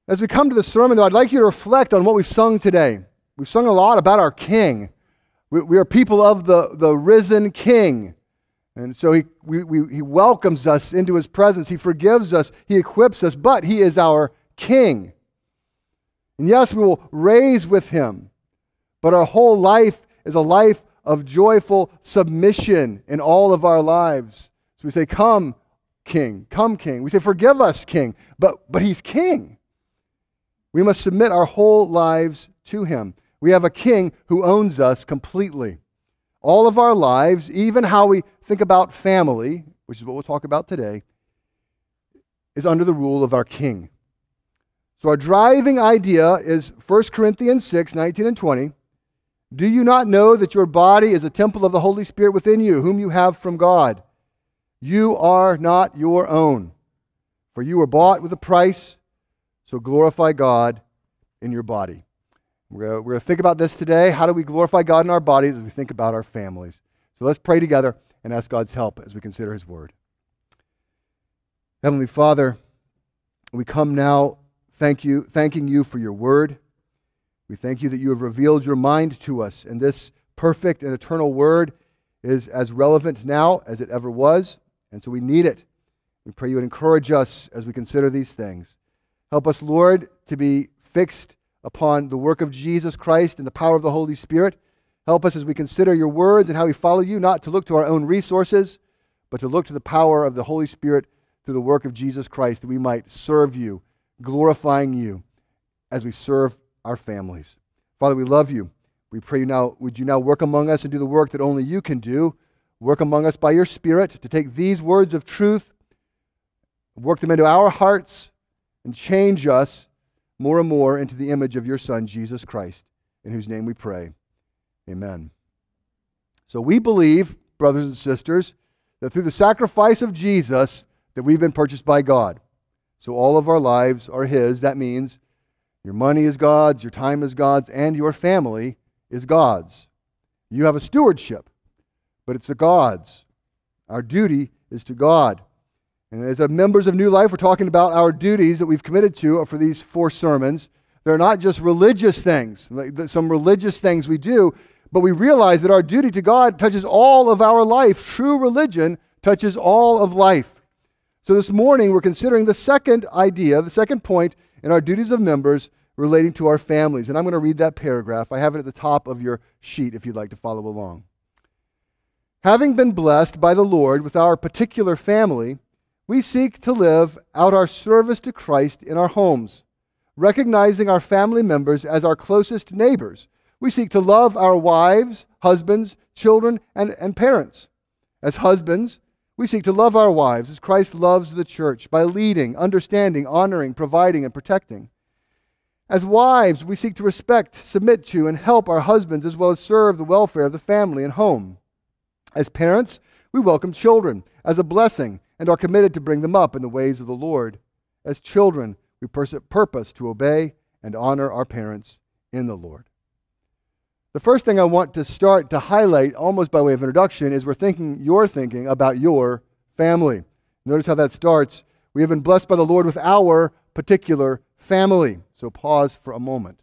As we come to the sermon, though, I'd like you to reflect on what we've sung today. We've sung a lot about our King. We are people of the risen King. And so he welcomes us into his presence. He forgives us. He equips us. But he is our King. And yes, we will raise with him. But our whole life is a life of joyful submission in all of our lives. So we say, come, King. Come, King. We say, forgive us, King. But he's King. We must submit our whole lives to him. We have a King who owns us completely. All of our lives, even how we think about family, which is what we'll talk about today, is under the rule of our King. So our driving idea is 1 Corinthians 6, 19 and 20. Do you not know that your body is a temple of the Holy Spirit within you, whom you have from God? You are not your own, for you were bought with a price, so glorify God in your body. We're going to think about this today. How do we glorify God in our bodies as we think about our families? So let's pray together and ask God's help as we consider his word. Heavenly Father, we come now thanking you for your word. We thank you that you have revealed your mind to us, and this perfect and eternal word is as relevant now as it ever was, and so we need it. We pray you would encourage us as we consider these things. Help us, Lord, to be fixed upon the work of Jesus Christ and the power of the Holy Spirit. Help us as we consider your words and how we follow you, not to look to our own resources, but to look to the power of the Holy Spirit through the work of Jesus Christ, that we might serve you, glorifying you as we serve our families. Father, we love you. We pray would you now work among us and do the work that only you can do. Work among us by your Spirit to take these words of truth, work them into our hearts, and change us more and more into the image of your Son, Jesus Christ, in whose name we pray. Amen. So we believe, brothers and sisters, that through the sacrifice of Jesus, that we've been purchased by God. So all of our lives are his. That means your money is God's, your time is God's, and your family is God's. You have a stewardship, but it's to God's. Our duty is to God. And as members of New Life, we're talking about our duties that we've committed to for these 4 sermons. They're not just religious things, like some religious things we do, but we realize that our duty to God touches all of our life. True religion touches all of life. So this morning, we're considering the second idea, the second point in our duties of members relating to our families. And I'm going to read that paragraph. I have it at the top of your sheet if you'd like to follow along. Having been blessed by the Lord with our particular family, we seek to live out our service to Christ in our homes. Recognizing our family members as our closest neighbors, we seek to love our wives, husbands, children, and parents. As husbands, we seek to love our wives as Christ loves the church by leading, understanding, honoring, providing, and protecting. As wives, we seek to respect, submit to, and help our husbands as well as serve the welfare of the family and home. As parents, we welcome children as a blessing and are committed to bring them up in the ways of the Lord. As children, we purpose to obey and honor our parents in the Lord. The first thing I want to start to highlight, almost by way of introduction, is you're thinking about your family. Notice how that starts. We have been blessed by the Lord with our particular family. So pause for a moment.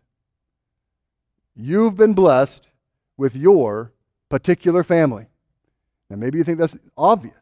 You've been blessed with your particular family. Now maybe you think that's obvious.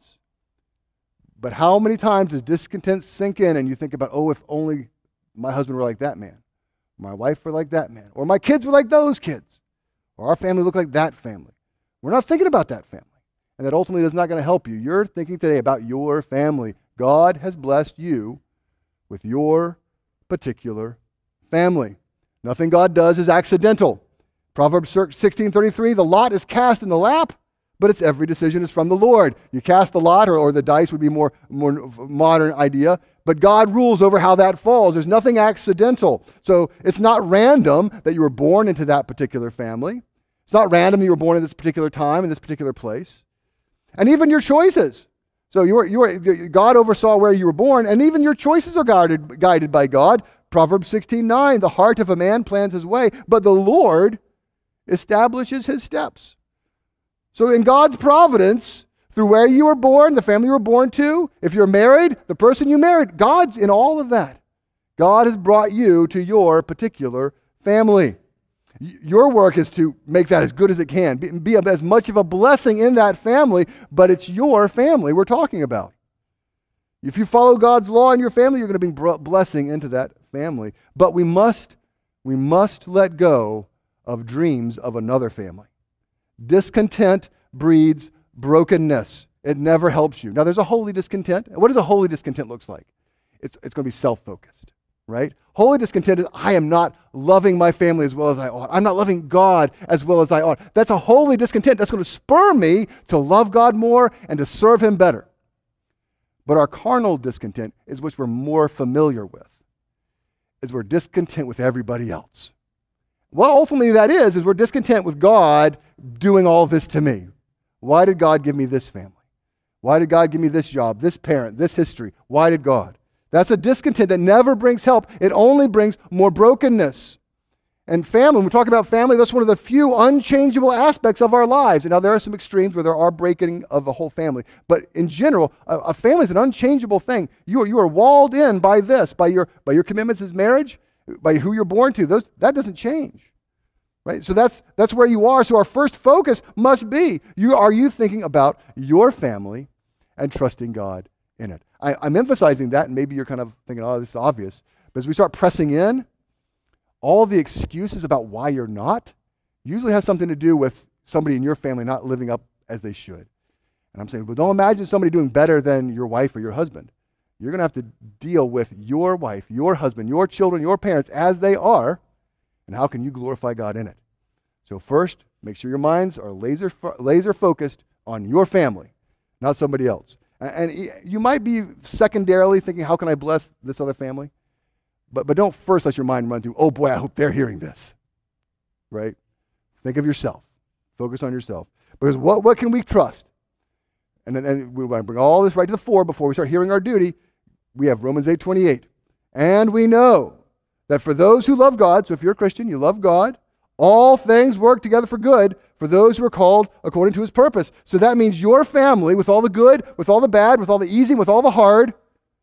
But how many times does discontent sink in and you think about, oh, if only my husband were like that man, my wife were like that man, or my kids were like those kids, or our family looked like that family. We're not thinking about that family. And that ultimately is not going to help you. You're thinking today about your family. God has blessed you with your particular family. Nothing God does is accidental. Proverbs 16:33, the lot is cast in the lap, but its every decision is from the Lord. You cast the lot, or the dice would be more modern idea, but God rules over how that falls. There's nothing accidental. So it's not random that you were born into that particular family. It's not random that you were born in this particular time, in this particular place. And even your choices. So God oversaw where you were born, and even your choices are guided by God. Proverbs 16:9, the heart of a man plans his way, but the Lord establishes his steps. So in God's providence, through where you were born, the family you were born to, if you're married, the person you married, God's in all of that. God has brought you to your particular family. Your work is to make that as good as it can, be as much of a blessing in that family, but it's your family we're talking about. If you follow God's law in your family, you're going to bring blessing into that family. But we must let go of dreams of another family. Discontent breeds brokenness. It never helps you. Now, there's a holy discontent. What does a holy discontent look like? It's going to be self-focused, right? Holy discontent is, I am not loving my family as well as I ought. I'm not loving God as well as I ought. That's a holy discontent. That's going to spur me to love God more and to serve Him better. But our carnal discontent is which we're more familiar with, is we're discontent with everybody else. What ultimately that is we're discontent with God doing all this to me. Why did God give me this family? Why did God give me this job, this parent, this history? Why did God? That's a discontent that never brings help. It only brings more brokenness. And family, when we talk about family, that's one of the few unchangeable aspects of our lives. And now there are some extremes where there are breaking of the whole family. But in general, a family is an unchangeable thing. You are walled in by this, by your commitments as marriage, by who you're born to. That doesn't change. Right? So that's where you are. So our first focus must be, are you thinking about your family and trusting God in it? I'm emphasizing that, and maybe you're kind of thinking, oh, this is obvious. But as we start pressing in, all the excuses about why you're not usually has something to do with somebody in your family not living up as they should. And I'm saying, well, don't imagine somebody doing better than your wife or your husband. You're going to have to deal with your wife, your husband, your children, your parents as they are, and how can you glorify God in it? So first, make sure your minds are laser focused on your family, not somebody else. And you might be secondarily thinking, how can I bless this other family? But don't first let your mind run to, oh boy, I hope they're hearing this, right? Think of yourself. Focus on yourself. Because what can we trust? And we want to bring all this right to the fore before we start hearing our duty. We have Romans 8:28. And we know that for those who love God, so if you're a Christian, you love God, all things work together for good for those who are called according to His purpose. So that means your family, with all the good, with all the bad, with all the easy, with all the hard,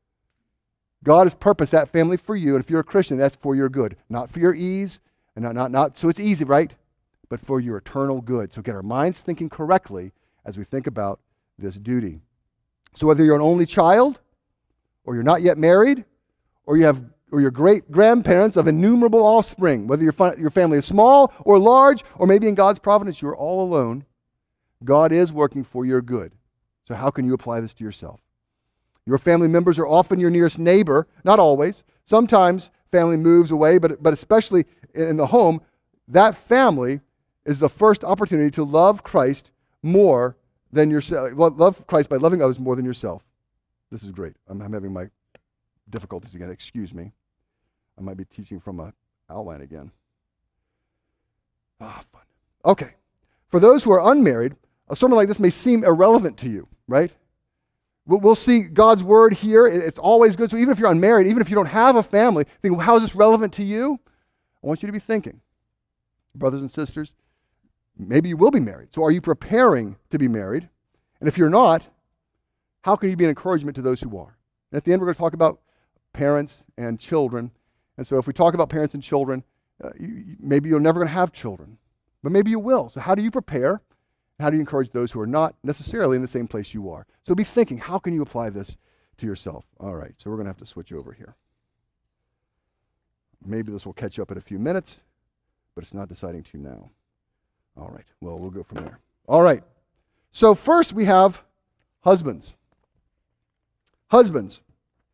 God has purposed that family for you, and if you're a Christian, that's for your good. Not for your ease, and not so it's easy, right? But for your eternal good. So get our minds thinking correctly as we think about this duty. So whether you're an only child, or you're not yet married, or you're great-grandparents of innumerable offspring, whether your family is small or large, or maybe in God's providence you're all alone, God is working for your good. So how can you apply this to yourself? Your family members are often your nearest neighbor, not always. Sometimes family moves away, but especially in the home, that family is the first opportunity to love Christ more than yourself. Love Christ by loving others more than yourself. This is great. I'm having my difficulties again. Excuse me. I might be teaching from an outline again. Fun. Okay. For those who are unmarried, a sermon like this may seem irrelevant to you, right? We'll see God's word here. It's always good. So even if you're unmarried, even if you don't have a family, think, well, how is this relevant to you? I want you to be thinking, brothers and sisters, maybe you will be married. So are you preparing to be married? And if you're not, how can you be an encouragement to those who are? And at the end, we're going to talk about parents and children. And so if we talk about parents and children, maybe you're never going to have children, but maybe you will. So how do you prepare? How do you encourage those who are not necessarily in the same place you are? So be thinking, how can you apply this to yourself? All right, so we're going to have to switch over here. Maybe this will catch up in a few minutes, but it's not deciding to now. All right, well, we'll go from there. All right, so first we have husbands. Husbands.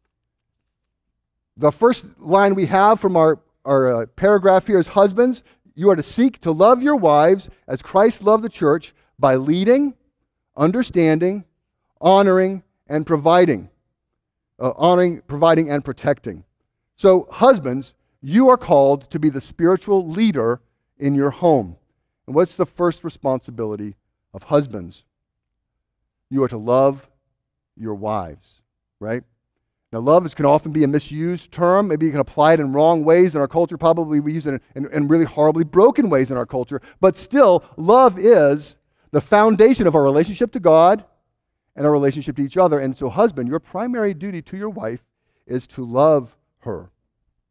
The first line we have from our paragraph here is, husbands, you are to seek to love your wives as Christ loved the church, by leading, understanding, honoring, and providing. Honoring, providing, and protecting. So, husbands, you are called to be the spiritual leader in your home. And what's the first responsibility of husbands? You are to love your wives, right? Now, love can often be a misused term. Maybe you can apply it in wrong ways in our culture. Probably we use it in really horribly broken ways in our culture. But still, love is the foundation of our relationship to God and our relationship to each other. And so, husband, your primary duty to your wife is to love her.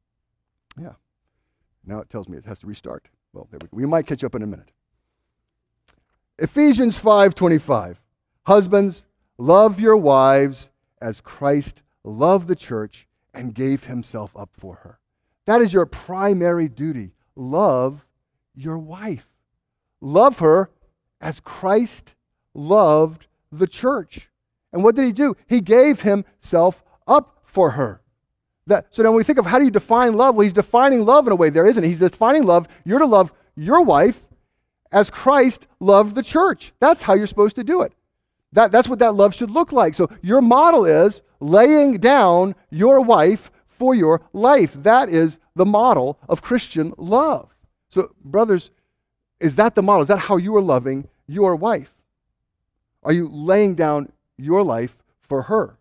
Now it tells me it has to restart. Well, there we might catch up in a minute. Ephesians 5:25. Husbands, love your wives as Christ loved the church and gave himself up for her. That is your primary duty. Love your wife. Love her as Christ loved the church. And what did he do? He gave himself up for her. So now when we think of how do you define love, well, he's defining love in a way there isn't. He's defining love. You're to love your wife as Christ loved the church. That's how you're supposed to do it. That's what that love should look like. So your model is laying down your wife for your life. That is the model of Christian love. So brothers, is that the model? Is that how you are loving your wife? Are you laying down your life for her?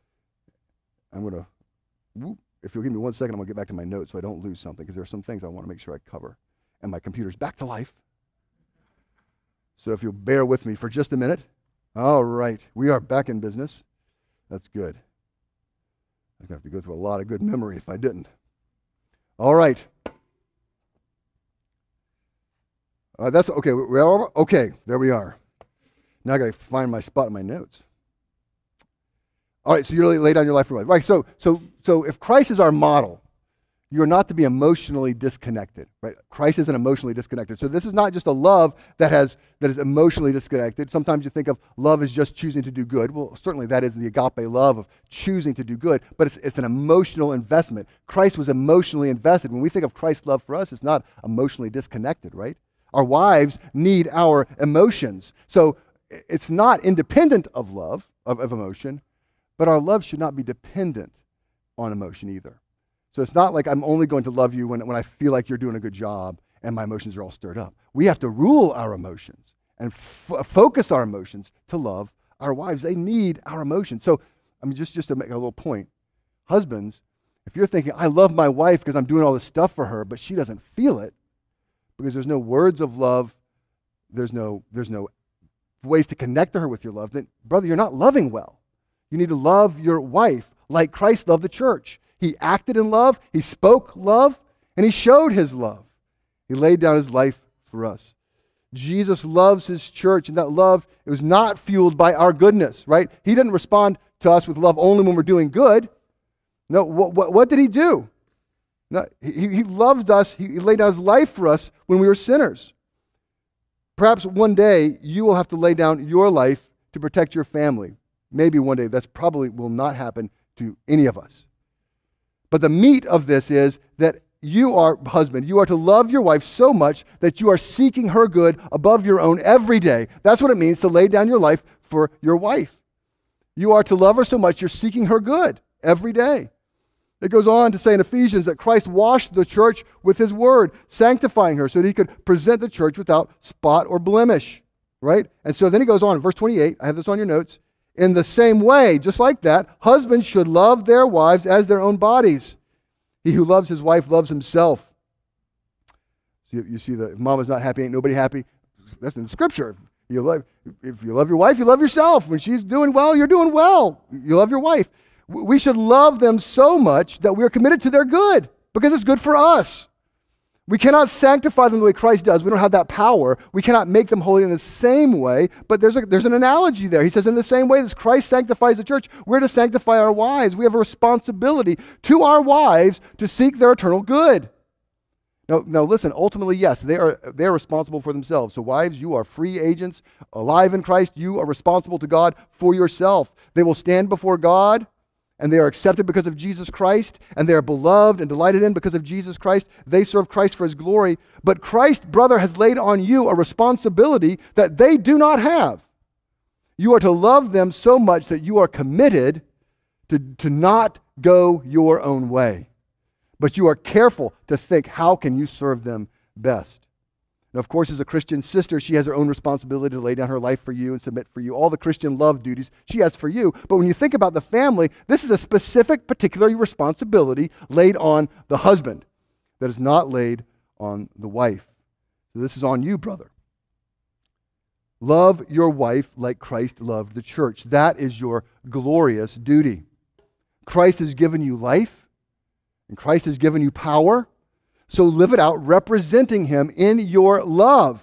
If you'll give me 1 second, I'm going to get back to my notes so I don't lose something, because there are some things I want to make sure I cover. And my computer's back to life. So if you'll bear with me for just a minute. All right, we are back in business. That's good. I'm going to have to go through a lot of good memory if I didn't. All right. That's okay. Okay, there we are. Now I got to find my spot in my notes. All right, so you really lay down your life for life. Right, so if Christ is our model, you are not to be emotionally disconnected, right? Christ isn't emotionally disconnected. So this is not just a love that is emotionally disconnected. Sometimes you think of love as just choosing to do good. Well, certainly that is the agape love of choosing to do good, but it's an emotional investment. Christ was emotionally invested. When we think of Christ's love for us, it's not emotionally disconnected, right? Our wives need our emotions. So it's not independent of love, of emotion, but our love should not be dependent on emotion either. So it's not like I'm only going to love you when I feel like you're doing a good job and my emotions are all stirred up. We have to rule our emotions and focus our emotions to love our wives. They need our emotions. So just to make a little point, husbands, if you're thinking, I love my wife because I'm doing all this stuff for her, but she doesn't feel it because there's no words of love, there's no ways to connect to her with your love, then brother, you're not loving well. You need to love your wife like Christ loved the church. He acted in love, he spoke love, and he showed his love. He laid down his life for us. Jesus loves his church, and that love, it was not fueled by our goodness, right? He didn't respond to us with love only when we're doing good. No, what did he do? No, he loved us, he laid down his life for us when we were sinners. Perhaps one day you will have to lay down your life to protect your family. Maybe one day. That's probably will not happen to any of us. But the meat of this is that you are, husband, you are to love your wife so much that you are seeking her good above your own every day. That's what it means to lay down your life for your wife. You are to love her so much you're seeking her good every day. It goes on to say in Ephesians that Christ washed the church with his word, sanctifying her so that he could present the church without spot or blemish, right? And so then he goes on, verse 28, I have this on your notes. In the same way, just like that, husbands should love their wives as their own bodies. He who loves his wife loves himself. You see that if mama's not happy, ain't nobody happy. That's in Scripture. If you love your wife, you love yourself. When she's doing well, you're doing well. You love your wife. We should love them so much that we're committed to their good because it's good for us. We cannot sanctify them the way Christ does. We don't have that power. We cannot make them holy in the same way, but there's an analogy there. He says in the same way as Christ sanctifies the church, we're to sanctify our wives. We have a responsibility to our wives to seek their eternal good. Now listen, ultimately, yes, they are responsible for themselves. So wives, you are free agents, alive in Christ. You are responsible to God for yourself. They will stand before God, and they are accepted because of Jesus Christ, and they are beloved and delighted in because of Jesus Christ. They serve Christ for his glory. But Christ, brother, has laid on you a responsibility that they do not have. You are to love them so much that you are committed to not go your own way. But you are careful to think, how can you serve them best? And of course, as a Christian sister, she has her own responsibility to lay down her life for you and submit for you. All the Christian love duties she has for you. But when you think about the family, this is a specific, particular responsibility laid on the husband that is not laid on the wife. So this is on you, brother. Love your wife like Christ loved the church. That is your glorious duty. Christ has given you life, and Christ has given you power. So live it out representing him in your love.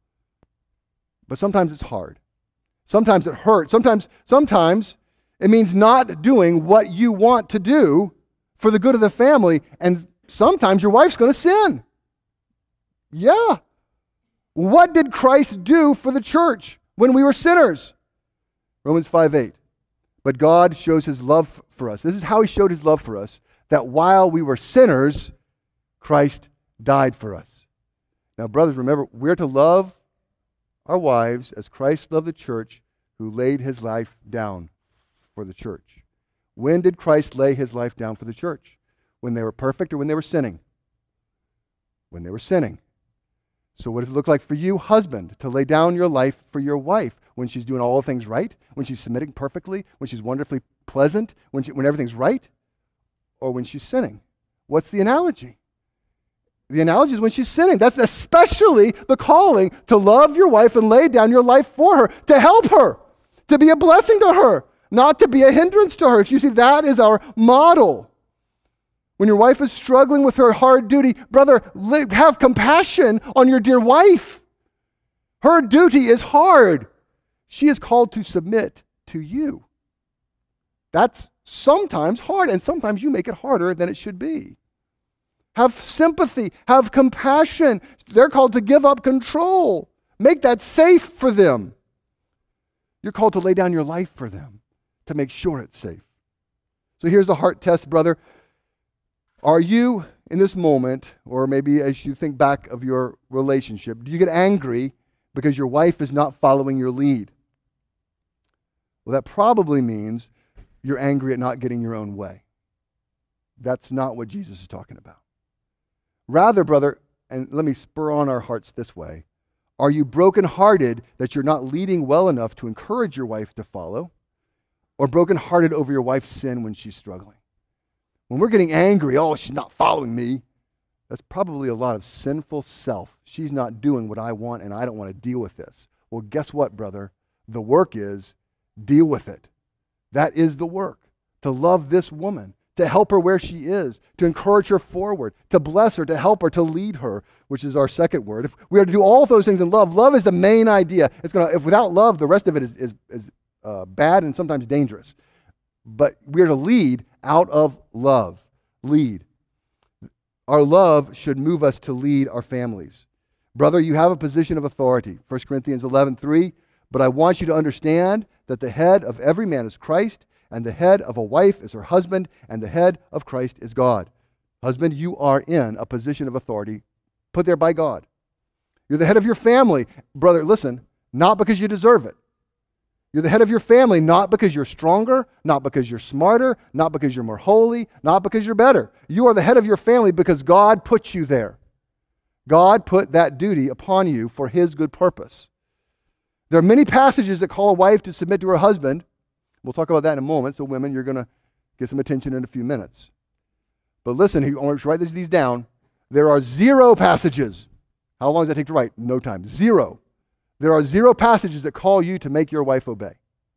But sometimes it's hard. Sometimes it hurts. Sometimes it means not doing what you want to do for the good of the family. And sometimes your wife's going to sin. Yeah. What did Christ do for the church when we were sinners? Romans 5:8. But God shows his love for us. This is how he showed his love for us, that while we were sinners, Christ died for us. Now, brothers, remember, we're to love our wives as Christ loved the church, who laid his life down for the church. When did Christ lay his life down for the church? When they were perfect or when they were sinning? When they were sinning. So what does it look like for you, husband, to lay down your life for your wife? When she's doing all things right? When she's submitting perfectly? When she's wonderfully pleasant? When everything's right? Or when she's sinning? What's the analogy? The analogy is when she's sinning. That's especially the calling to love your wife and lay down your life for her, to help her, to be a blessing to her, not to be a hindrance to her. You see, that is our model. When your wife is struggling with her hard duty, brother, have compassion on your dear wife. Her duty is hard. She is called to submit to you. That's sometimes hard, and sometimes you make it harder than it should be. Have sympathy, have compassion. They're called to give up control. Make that safe for them. You're called to lay down your life for them to make sure it's safe. So here's the heart test, brother. Are you, in this moment, or maybe as you think back of your relationship, do you get angry because your wife is not following your lead? Well, that probably means you're angry at not getting your own way. That's not what Jesus is talking about. Rather, brother, and let me spur on our hearts this way, are you brokenhearted that you're not leading well enough to encourage your wife to follow? Or brokenhearted over your wife's sin when she's struggling? When we're getting angry, oh, she's not following me, that's probably a lot of sinful self. She's not doing what I want, and I don't want to deal with this. Well, guess what, brother? The work is deal with it. That is the work. To love this woman, to help her where she is, to encourage her forward, to bless her, to help her, to lead her, which is our second word. If we are to do all those things in love, love is the main idea. If without love, the rest of it is bad and sometimes dangerous. But we are to lead out of love. Lead. Our love should move us to lead our families. Brother, you have a position of authority. 1 Corinthians 11:3. But I want you to understand that the head of every man is Christ, and the head of a wife is her husband, and the head of Christ is God. Husband, you are in a position of authority put there by God. You're the head of your family. Brother, listen, not because you deserve it. You're the head of your family not because you're stronger, not because you're smarter, not because you're more holy, not because you're better. You are the head of your family because God put you there. God put that duty upon you for his good purpose. There are many passages that call a wife to submit to her husband. We'll talk about that in a moment. So women, you're going to get some attention in a few minutes. But listen, I want to write these down. There are 0 passages. How long does that take to write? No time. 0. There are 0 passages that call you to make your wife obey.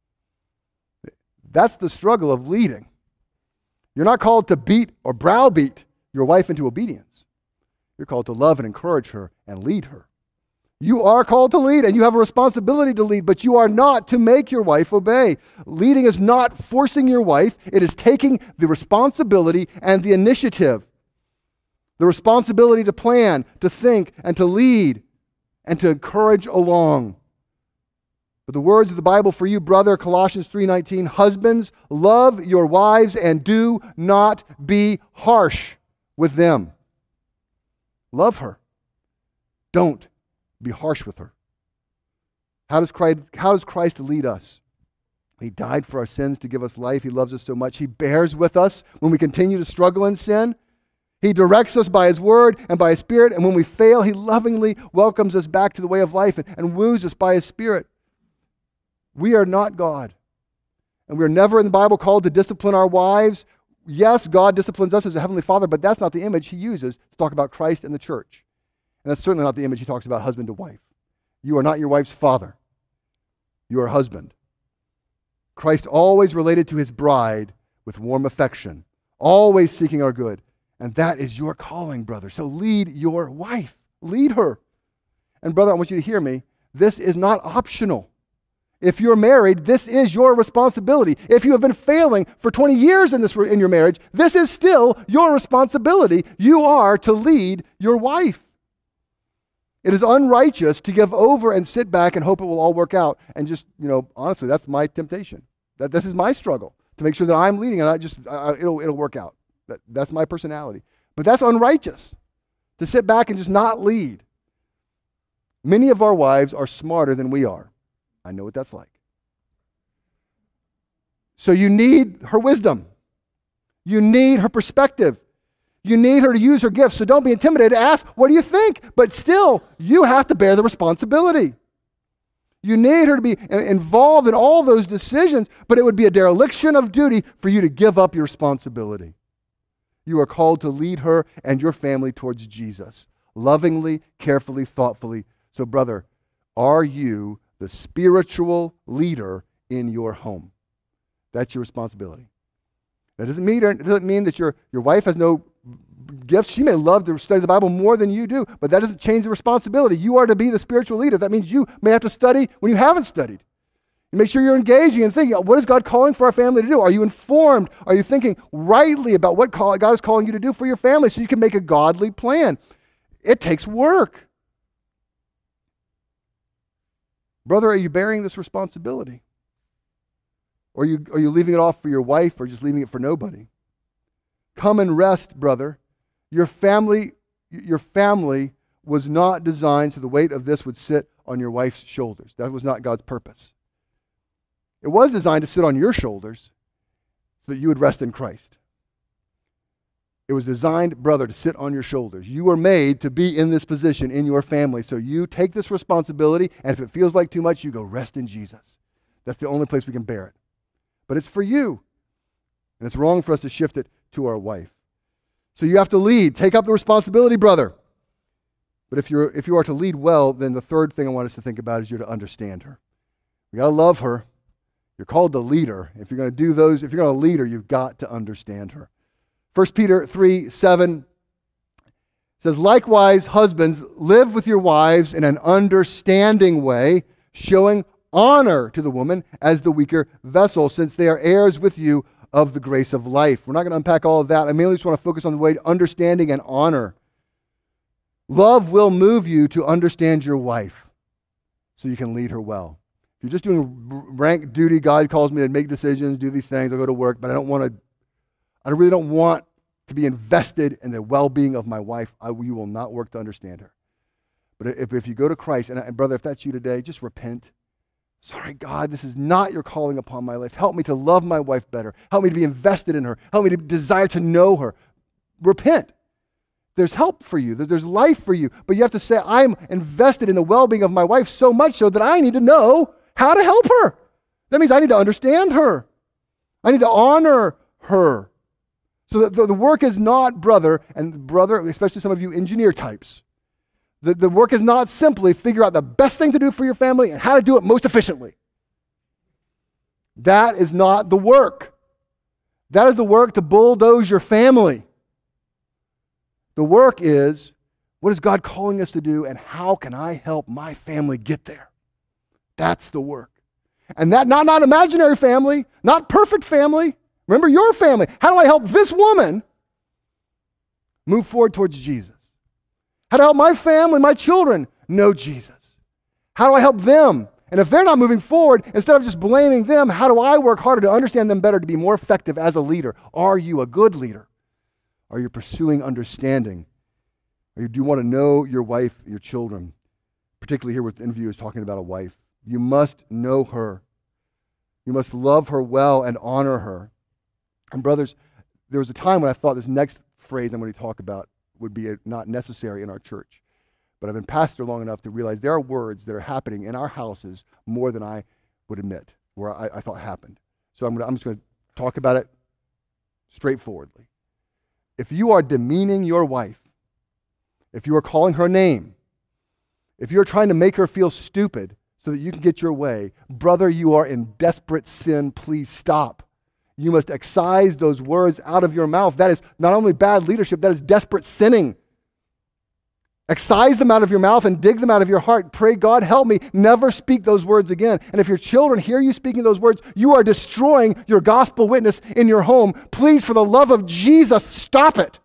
That's the struggle of leading. You're not called to beat or browbeat your wife into obedience. You're called to love and encourage her and lead her. You are called to lead, and you have a responsibility to lead, but you are not to make your wife obey. Leading is not forcing your wife. It is taking the responsibility and the initiative. The responsibility to plan, to think, and to lead, and to encourage along. But the words of the Bible for you, brother, Colossians 3:19, husbands, love your wives and do not be harsh with them. Love her. Don't be harsh with her. How does Christ lead us? He died for our sins to give us life. He loves us so much. He bears with us when we continue to struggle in sin. He directs us by his word and by his spirit. And when we fail, he lovingly welcomes us back to the way of life and woos us by his spirit. We are not God. And we're never in the Bible called to discipline our wives. Yes, God disciplines us as a heavenly father, but that's not the image he uses to talk about Christ and the church. And that's certainly not the image he talks about husband to wife. You are not your wife's father. You are husband. Christ always related to his bride with warm affection, always seeking our good. And that is your calling, brother. So lead your wife. Lead her. And brother, I want you to hear me. This is not optional. If you're married, this is your responsibility. If you have been failing for 20 years in your marriage, this is still your responsibility. You are to lead your wife. It is unrighteous to give over and sit back and hope it will all work out. And just, honestly, that's my temptation. This is my struggle, to make sure that I'm leading and I just, it'll work out. That's my personality. But that's unrighteous, to sit back and just not lead. Many of our wives are smarter than we are. I know what that's like. So you need her wisdom. You need her perspective. You need her to use her gifts. So don't be intimidated. Ask, what do you think? But still, you have to bear the responsibility. You need her to be involved in all those decisions, but it would be a dereliction of duty for you to give up your responsibility. You are called to lead her and your family towards Jesus, lovingly, carefully, thoughtfully. So brother, are you the spiritual leader in your home? That's your responsibility. That doesn't mean that your wife has no gifts. She may love to study the Bible more than you do, but that doesn't change the responsibility. You are to be the spiritual leader. That means you may have to study when you haven't studied. And make sure you're engaging and thinking, what is God calling for our family to do? Are you informed? Are you thinking rightly about what God is calling you to do for your family so you can make a godly plan? It takes work. Brother, are you bearing this responsibility? Or are you leaving it off for your wife or just leaving it for nobody? Come and rest, brother. Your family was not designed so the weight of this would sit on your wife's shoulders. That was not God's purpose. It was designed to sit on your shoulders so that you would rest in Christ. It was designed, brother, to sit on your shoulders. You were made to be in this position in your family. So you take this responsibility, and if it feels like too much, you go rest in Jesus. That's the only place we can bear it. But it's for you. And it's wrong for us to shift it to our wife. So you have to lead. Take up the responsibility, brother. But if you are to lead well, then the third thing I want us to think about is you're to understand her. You got to love her. You're called to lead her. If you're going to lead her, you've got to understand her. 1 Peter 3:7 says, likewise, husbands, live with your wives in an understanding way, showing honor to the woman as the weaker vessel, since they are heirs with you of the grace of life. We're not going to unpack all of that. I mainly just want to focus on the way to understanding and honor. Love will move you to understand your wife so you can lead her well. If you're just doing rank duty, God calls me to make decisions, do these things, I'll go to work, but I really don't want to be invested in the well-being of my wife. You will not work to understand her. But if you go to Christ, and brother, if that's you today, just repent. Sorry, God, this is not your calling upon my life. Help me to love my wife better. Help me to be invested in her. Help me to desire to know her. Repent. There's help for you. There's life for you. But you have to say, I'm invested in the well-being of my wife so much so that I need to know how to help her. That means I need to understand her. I need to honor her. So the work is not, brother, especially some of you engineer types, the work is not simply figure out the best thing to do for your family and how to do it most efficiently. That is not the work. That is the work to bulldoze your family. The work is, what is God calling us to do and how can I help my family get there? That's the work. And that not imaginary family, not perfect family. Remember your family. How do I help this woman move forward towards Jesus? How to help my family, my children know Jesus? How do I help them? And if they're not moving forward, instead of just blaming them, how do I work harder to understand them better, to be more effective as a leader? Are you a good leader? Are you pursuing understanding? Or do you want to know your wife, your children? Particularly here with the interview is talking about a wife. You must know her. You must love her well and honor her. And brothers, there was a time when I thought this next phrase I'm going to talk about would be not necessary in our church. But I've been pastor long enough to realize there are words that are happening in our houses more than I would admit, where I thought happened. So I'm just going to talk about it straightforwardly. If you are demeaning your wife, if you are calling her name, if you're trying to make her feel stupid so that you can get your way, brother, you are in desperate sin. Please stop. You must excise those words out of your mouth. That is not only bad leadership, that is desperate sinning. Excise them out of your mouth and dig them out of your heart. Pray, God, help me. Never speak those words again. And if your children hear you speaking those words, you are destroying your gospel witness in your home. Please, for the love of Jesus, stop it.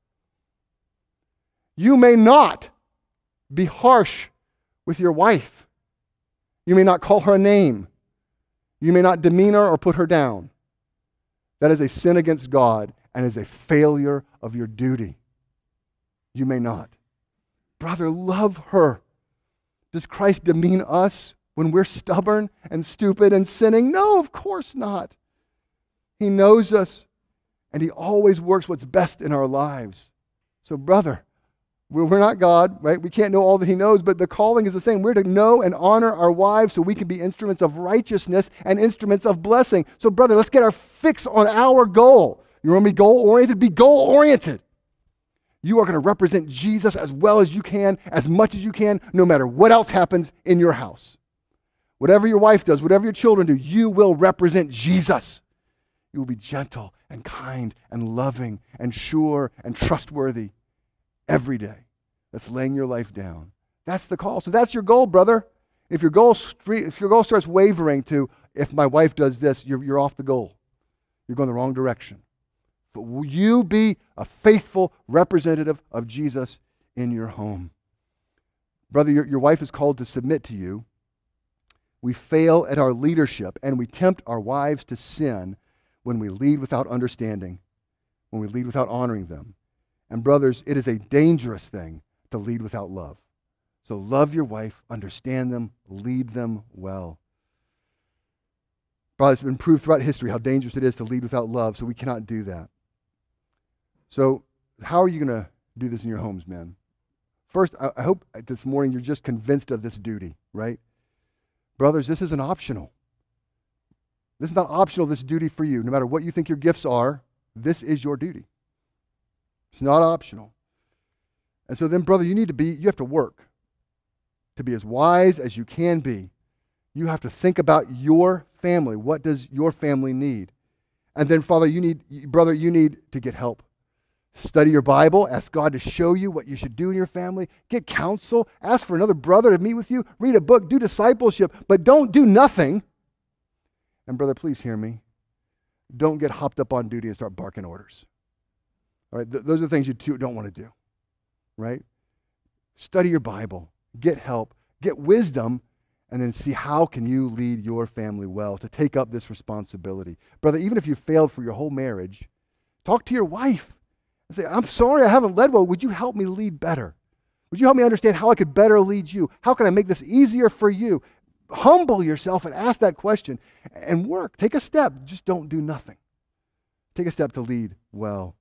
You may not be harsh with your wife. You may not call her a name. You may not demean her or put her down. That is a sin against God and is a failure of your duty. You may not. Brother, love her. Does Christ demean us when we're stubborn and stupid and sinning? No, of course not. He knows us, and he always works what's best in our lives. So, brother, we're not God, right? We can't know all that he knows, but the calling is the same. We're to know and honor our wives so we can be instruments of righteousness and instruments of blessing. So, brother, let's get our fix on our goal. You want to be goal-oriented? Be goal-oriented. You are going to represent Jesus as well as you can, as much as you can, no matter what else happens in your house. Whatever your wife does, whatever your children do, you will represent Jesus. You will be gentle and kind and loving and sure and trustworthy every day. That's laying your life down. That's the call. So that's your goal, brother. If your goal starts wavering to, if my wife does this, you're off the goal. You're going the wrong direction. But will you be a faithful representative of Jesus in your home? Brother, your wife is called to submit to you. We fail at our leadership, and we tempt our wives to sin when we lead without understanding, when we lead without honoring them. And brothers, it is a dangerous thing to lead without love. So love your wife, understand them, lead them well. Brother, it's been proved throughout history how dangerous it is to lead without love, so we cannot do that. So how are you going to do this in your homes, men? First, I hope this morning you're just convinced of this duty, right? Brothers, this isn't optional. This is not optional, this duty for you. No matter what you think your gifts are, this is your duty. It's not optional. And so then, brother, you have to work to be as wise as you can be. You have to think about your family. What does your family need? And then, brother, you need to get help. Study your Bible. Ask God to show you what you should do in your family. Get counsel. Ask for another brother to meet with you. Read a book. Do discipleship. But don't do nothing. And brother, please hear me. Don't get hopped up on duty and start barking orders. All right? Those are the things you don't want to do. Right? Study your Bible. Get help. Get wisdom. And then see how can you lead your family well to take up this responsibility. Brother, even if you failed for your whole marriage, talk to your wife. And say, I'm sorry I haven't led well. Would you help me lead better? Would you help me understand how I could better lead you? How can I make this easier for you? Humble yourself and ask that question and work. Take a step. Just don't do nothing. Take a step to lead well.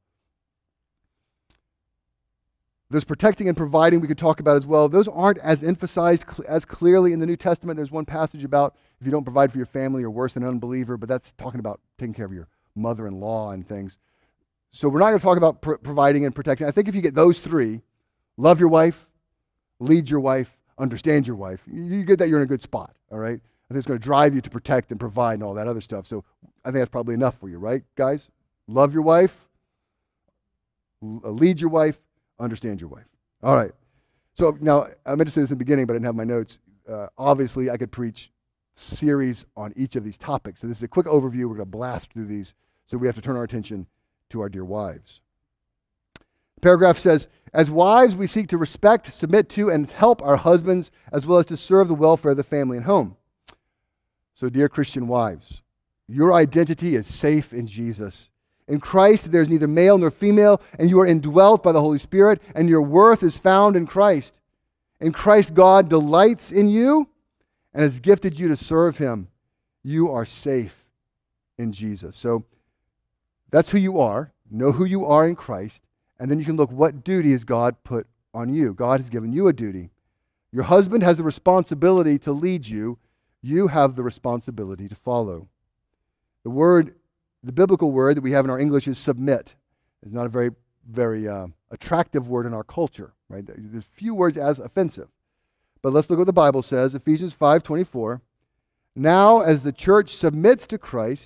There's protecting and providing we could talk about as well. Those aren't as emphasized as clearly in the New Testament. There's one passage about if you don't provide for your family, you're worse than an unbeliever, but that's talking about taking care of your mother-in-law and things. So we're not going to talk about providing and protecting. I think if you get those three, love your wife, lead your wife, understand your wife, you get that, you're in a good spot, all right? I think it's going to drive you to protect and provide and all that other stuff. So I think that's probably enough for you, right, guys? Love your wife, lead your wife, understand your wife. All right. So now, I meant to say this in the beginning, but I didn't have my notes. Obviously, I could preach series on each of these topics. So this is a quick overview. We're going to blast through these. So we have to turn our attention to our dear wives. The paragraph says, as wives, we seek to respect, submit to, and help our husbands, as well as to serve the welfare of the family and home. So dear Christian wives, your identity is safe in Jesus. In Christ, there's neither male nor female, and you are indwelt by the Holy Spirit, and your worth is found in Christ. In Christ, God delights in you and has gifted you to serve him. You are safe in Jesus. So that's who you are. Know who you are in Christ, and then you can look what duty has God put on you. God has given you a duty. Your husband has the responsibility to lead you. You have the responsibility to follow. The biblical word that we have in our English is submit. It's not a very, very attractive word in our culture, right? There's few words as offensive. But let's look what the Bible says, Ephesians 5:24. Now, as the church submits to Christ,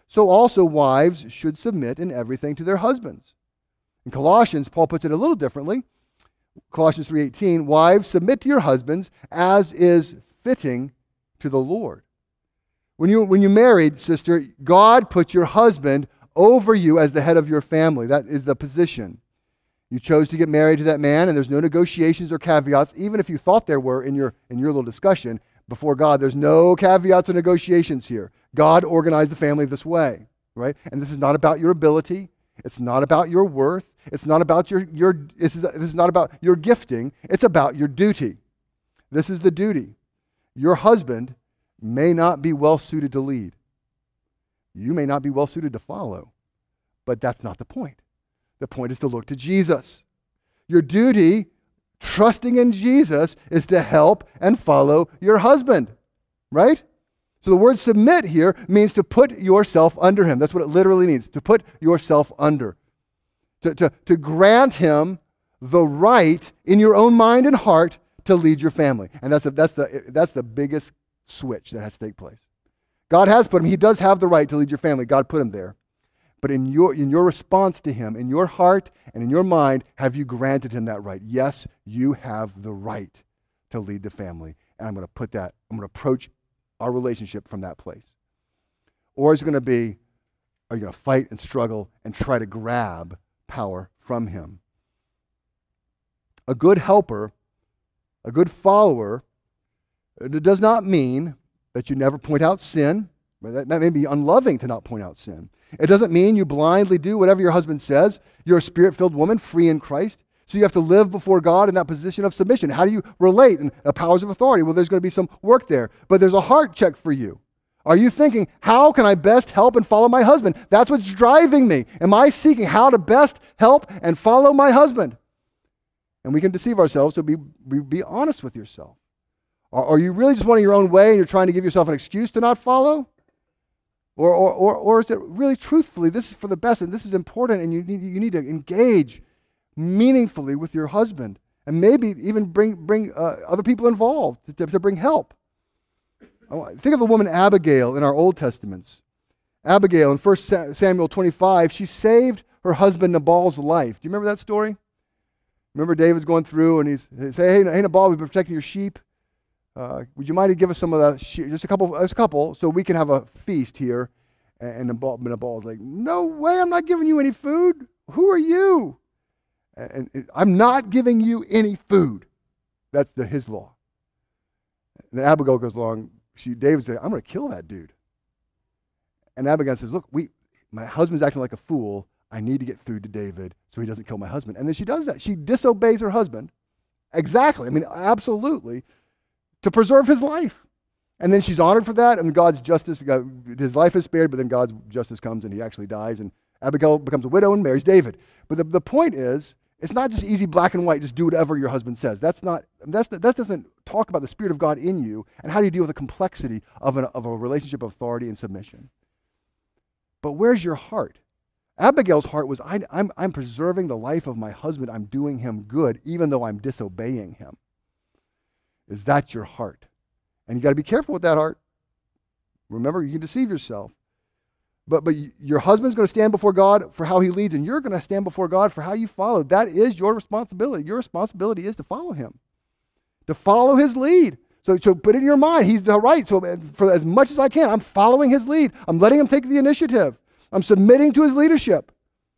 so also wives should submit in everything to their husbands. In Colossians, Paul puts it a little differently. Colossians 3:18, wives, submit to your husbands as is fitting to the Lord. When you married, sister, God put your husband over you as the head of your family. That is the position. You chose to get married to that man, and there's no negotiations or caveats, even if you thought there were in your little discussion before God. There's no caveats or negotiations here. God organized the family this way, right? And this is not about your ability. It's not about your worth. It's not about this is not about your gifting. It's about your duty. This is the duty. Your husband may not be well suited to lead. You may not be well suited to follow, but that's not the point. The point is to look to Jesus. Your duty, trusting in Jesus, is to help and follow your husband, right? So the word submit here means to put yourself under him. That's what it literally means, to put yourself under. To grant him the right in your own mind and heart to lead your family. And that's the biggest switch that has to take place. God has put him. He does have the right to lead your family. God put him there. But in your response to him, in your heart and in your mind, have you granted him that right? Yes, you have the right to lead the family. And I'm going to approach our relationship from that place. Or is it going to be, are you going to fight and struggle and try to grab power from him? A good helper, a good follower, it does not mean that you never point out sin. That may be unloving to not point out sin. It doesn't mean you blindly do whatever your husband says. You're a spirit-filled woman, free in Christ. So you have to live before God in that position of submission. How do you relate in the powers of authority? Well, there's going to be some work there. But there's a heart check for you. Are you thinking, how can I best help and follow my husband? That's what's driving me. Am I seeking how to best help and follow my husband? And we can deceive ourselves, so be honest with yourself. Are you really just wanting your own way and you're trying to give yourself an excuse to not follow? Or is it really truthfully, this is for the best and this is important and you need to engage meaningfully with your husband and maybe even bring other people involved to bring help. Think of the woman Abigail in our Old Testaments. Abigail in 1 Samuel 25, she saved her husband Nabal's life. Do you remember that story? Remember David's going through and he's saying, hey Nabal, we've been protecting your sheep. Would you mind to give us some of that sheep? Just a couple, so we can have a feast here. And Nabal's like, no way, I'm not giving you any food. Who are you? And I'm not giving you any food. That's his law. And then Abigail goes along. David says, I'm going to kill that dude. And Abigail says, look, my husband's acting like a fool. I need to get food to David so he doesn't kill my husband. And then she does that. She disobeys her husband. Exactly. I mean, absolutely. To preserve his life. And then she's honored for that, and God's justice, his life is spared, but then God's justice comes and he actually dies, and Abigail becomes a widow and marries David. But the point is, it's not just easy black and white, just do whatever your husband says. That doesn't talk about the Spirit of God in you, and how do you deal with the complexity of a relationship of authority and submission. But where's your heart? Abigail's heart was, I'm preserving the life of my husband, I'm doing him good, even though I'm disobeying him. Is that your heart? And you got to be careful with that heart. Remember, you can deceive yourself. But your husband's going to stand before God for how he leads, and you're going to stand before God for how you follow. That is your responsibility. Your responsibility is to follow him, to follow his lead. So put it in your mind, he's right. So for as much as I can, I'm following his lead. I'm letting him take the initiative. I'm submitting to his leadership.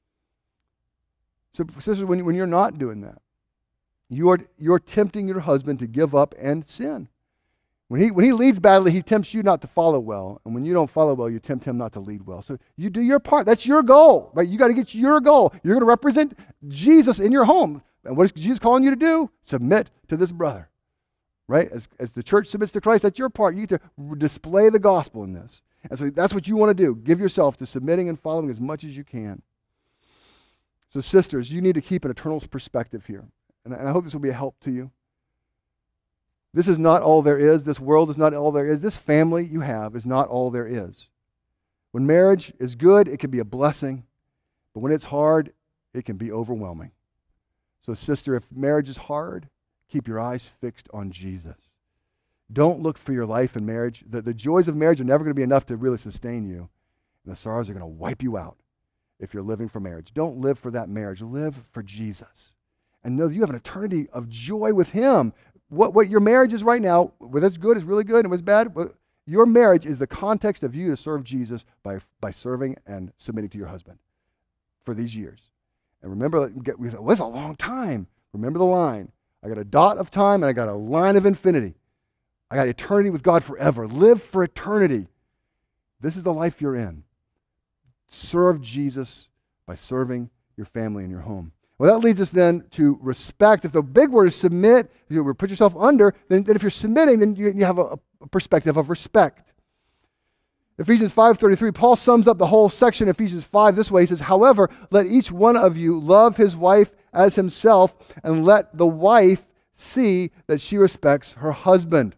So sisters, when you're not doing that, you're tempting your husband to give up and sin. When he leads badly, he tempts you not to follow well. And when you don't follow well, you tempt him not to lead well. So you do your part. That's your goal, right? You got to get your goal. You're going to represent Jesus in your home. And what is Jesus calling you to do? Submit to this brother, right? As the church submits to Christ, that's your part. You get to display the gospel in this. And so that's what you want to do. Give yourself to submitting and following as much as you can. So sisters, you need to keep an eternal perspective here. And I hope this will be a help to you. This is not all there is. This world is not all there is. This family you have is not all there is. When marriage is good, it can be a blessing. But when it's hard, it can be overwhelming. So sister, if marriage is hard, keep your eyes fixed on Jesus. Don't look for your life in marriage. The joys of marriage are never going to be enough to really sustain you. And the sorrows are going to wipe you out if you're living for marriage. Don't live for that marriage. Live for Jesus. And know that you have an eternity of joy with him. What your marriage is right now, whether it's good, is really good, and what's bad, your marriage is the context of you to serve Jesus by serving and submitting to your husband for these years. And remember, well, it's a long time. Remember the line. I got a dot of time and I got a line of infinity. I got eternity with God forever. Live for eternity. This is the life you're in. Serve Jesus by serving your family and your home. Well, that leads us then to respect. If the big word is submit, you put yourself under, then if you're submitting, then you have a perspective of respect. Ephesians 5:33, Paul sums up the whole section of Ephesians 5 this way. He says, however, let each one of you love his wife as himself, and let the wife see that she respects her husband.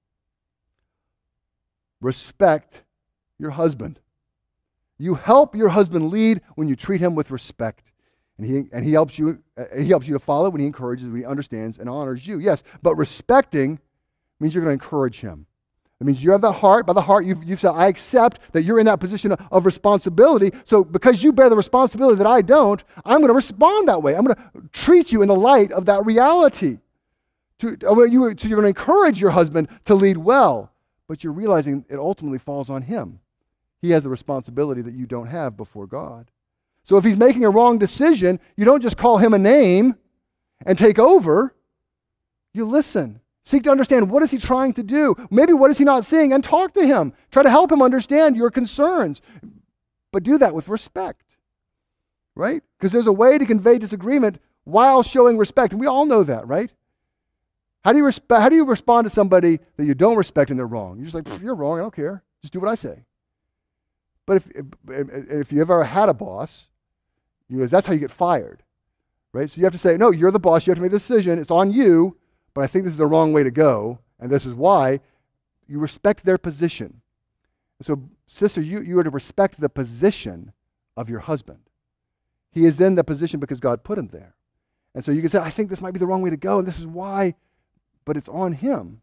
Respect your husband. You help your husband lead when you treat him with respect. And he helps you to follow when he encourages, when he understands and honors you. Yes, but respecting means you're going to encourage him. It means you have the heart. By the heart, you've said, I accept that you're in that position of responsibility. So because you bear the responsibility that I don't, I'm going to respond that way. I'm going to treat you in the light of that reality. So you're going to encourage your husband to lead well, but you're realizing it ultimately falls on him. He has the responsibility that you don't have before God. So if he's making a wrong decision, you don't just call him a name and take over. You listen. Seek to understand, what is he trying to do? Maybe what is he not seeing? And talk to him. Try to help him understand your concerns. But do that with respect, right? Because there's a way to convey disagreement while showing respect. And we all know that, right? How do you respond to somebody that you don't respect and they're wrong? You're just like, you're wrong, I don't care. Just do what I say. But if you ever had a boss, that's how you get fired, right? So you have to say, no, you're the boss. You have to make the decision. It's on you. But I think this is the wrong way to go, and this is why. You respect their position. So, sister, you are to respect the position of your husband. He is in the position because God put him there. And so you can say, I think this might be the wrong way to go, and this is why, but it's on him.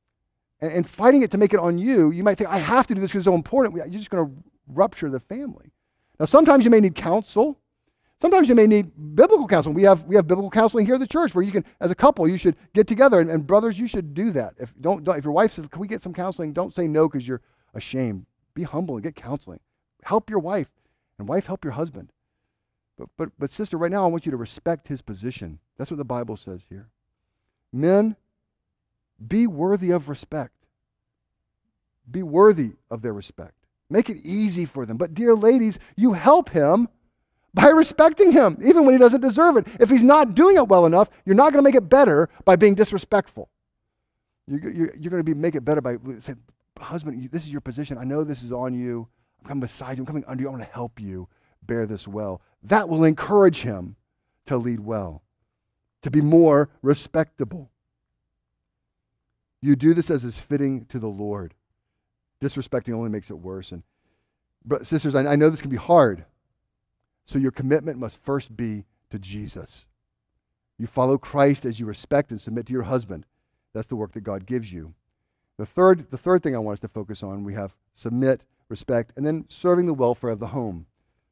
And fighting it to make it on you, you might think, I have to do this because it's so important. You're just going to rupture the family. Now, sometimes you may need counsel. Sometimes you may need biblical counseling. We have biblical counseling here at the church where you can, as a couple, you should get together. And brothers, you should do that. If your wife says, can we get some counseling? Don't say no because you're ashamed. Be humble and get counseling. Help your wife, and wife, help your husband. But sister, right now I want you to respect his position. That's what the Bible says here. Men, be worthy of respect. Be worthy of their respect. Make it easy for them. But dear ladies, you help him by respecting him, even when he doesn't deserve it. If he's not doing it well enough, you're not going to make it better by being disrespectful. You're going to make it better by saying, husband, this is your position. I know this is on you. I'm coming beside you. I'm coming under you. I want to help you bear this well. That will encourage him to lead well, to be more respectable. You do this as is fitting to the Lord. Disrespecting only makes it worse. And sisters, I know this can be hard. So your commitment must first be to Jesus. You follow Christ as you respect and submit to your husband. That's the work that God gives you. The third thing I want us to focus on, we have submit, respect, and then serving the welfare of the home.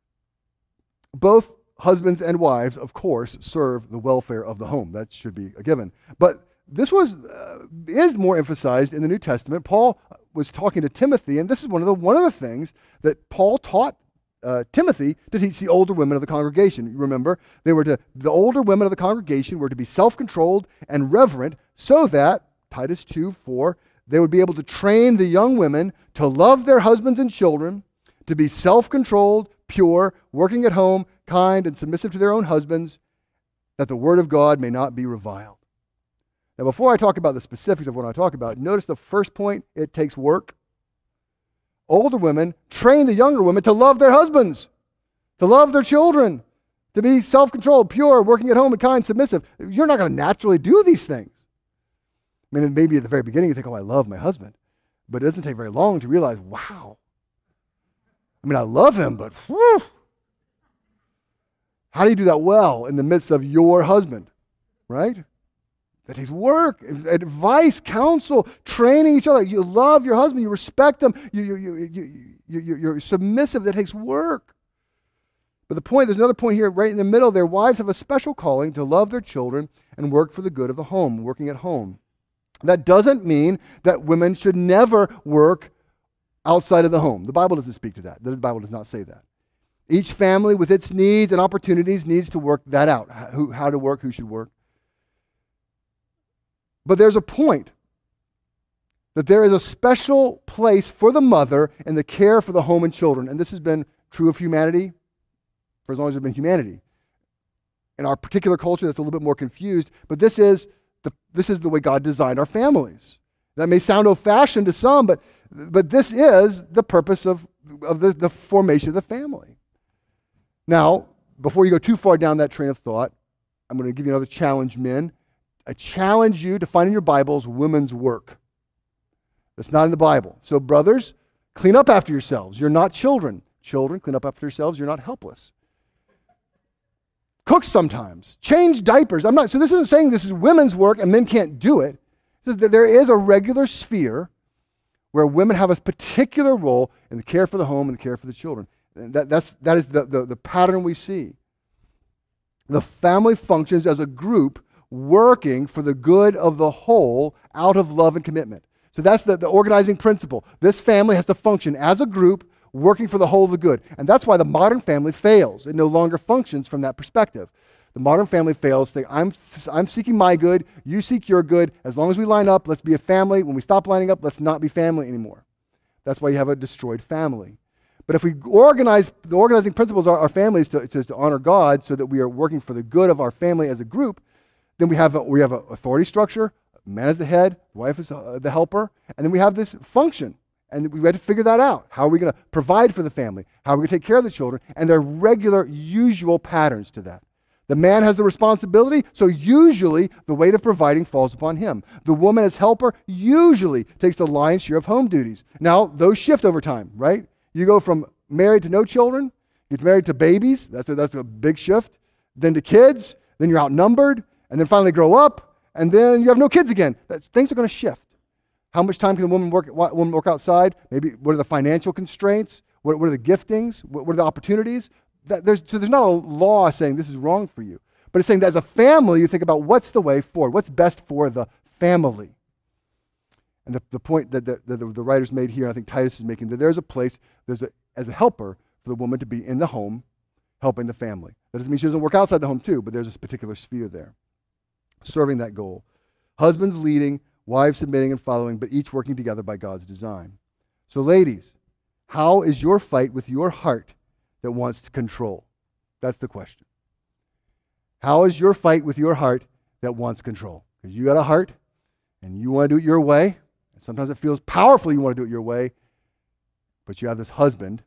Both husbands and wives, of course, serve the welfare of the home. That should be a given. But this is more emphasized in the New Testament. Paul was talking to Timothy, and this is one of the things that Paul taught Timothy to teach the older women of the congregation. You remember, the older women of the congregation were to be self-controlled and reverent so that, Titus 2:4, they would be able to train the young women to love their husbands and children, to be self-controlled, pure, working at home, kind, and submissive to their own husbands, that the word of God may not be reviled. Now, before I talk about the specifics of what I talk about, notice the first point, it takes work. Older women train the younger women to love their husbands, to love their children, to be self-controlled, pure, working at home, and kind, submissive. You're not going to naturally do these things. I mean, maybe at the very beginning you think, oh, I love my husband. But it doesn't take very long to realize, wow. I mean, I love him, but whew. How do you do that well in the midst of your husband, right? That takes work, advice, counsel, training each other. You love your husband, you respect them, you're submissive. That takes work. But there's another point here right in the middle there. Wives have a special calling to love their children and work for the good of the home, working at home. That doesn't mean that women should never work outside of the home. The Bible doesn't speak to that. The Bible does not say that. Each family with its needs and opportunities needs to work that out, how to work, who should work. But there's a point that there is a special place for the mother in the care for the home and children. And this has been true of humanity for as long as there's been humanity. In our particular culture, that's a little bit more confused, but this is the way God designed our families. That may sound old-fashioned to some, but this is the purpose of the formation of the family. Now, before you go too far down that train of thought, I'm going to give you another challenge, men. I challenge you to find in your Bibles women's work. That's not in the Bible. So brothers, clean up after yourselves. You're not children. Children, clean up after yourselves. You're not helpless. Cook sometimes. Change diapers. So this isn't saying this is women's work and men can't do it. There is a regular sphere where women have a particular role in the care for the home and the care for the children. And that is the pattern we see. The family functions as a group working for the good of the whole out of love and commitment. So that's the organizing principle. This family has to function as a group working for the whole of the good. And that's why the modern family fails. It no longer functions from that perspective. The modern family fails to say, I'm seeking my good, you seek your good. As long as we line up, let's be a family. When we stop lining up, let's not be family anymore. That's why you have a destroyed family. But if we organize, the organizing principles are our families to honor God so that we are working for the good of our family as a group, then we have an authority structure, man is the head, wife is the helper, and then we have this function. And we had to figure that out. How are we going to provide for the family? How are we going to take care of the children? And there are regular, usual patterns to that. The man has the responsibility, so usually the weight of providing falls upon him. The woman as helper usually takes the lion's share of home duties. Now, those shift over time, right? You go from married to no children, you get married to babies, that's a big shift, then to kids, then you're outnumbered, and then finally grow up, and then you have no kids again. Things are going to shift. How much time can a woman work outside? Maybe what are the financial constraints? What are the giftings? What are the opportunities? There's not a law saying this is wrong for you. But it's saying that as a family, you think about what's the way forward, what's best for the family. And the point that the writers made here, I think Titus is making, that there's a place, as a helper, for the woman to be in the home, helping the family. That doesn't mean she doesn't work outside the home too, but there's a particular sphere there, serving that goal. Husbands leading, wives submitting and following, but each working together by God's design. So ladies, how is your fight with your heart that wants to control? That's the question. How is your fight with your heart that wants control? Because you got a heart and you want to do it your way. And sometimes it feels powerful you want to do it your way. But you have this husband,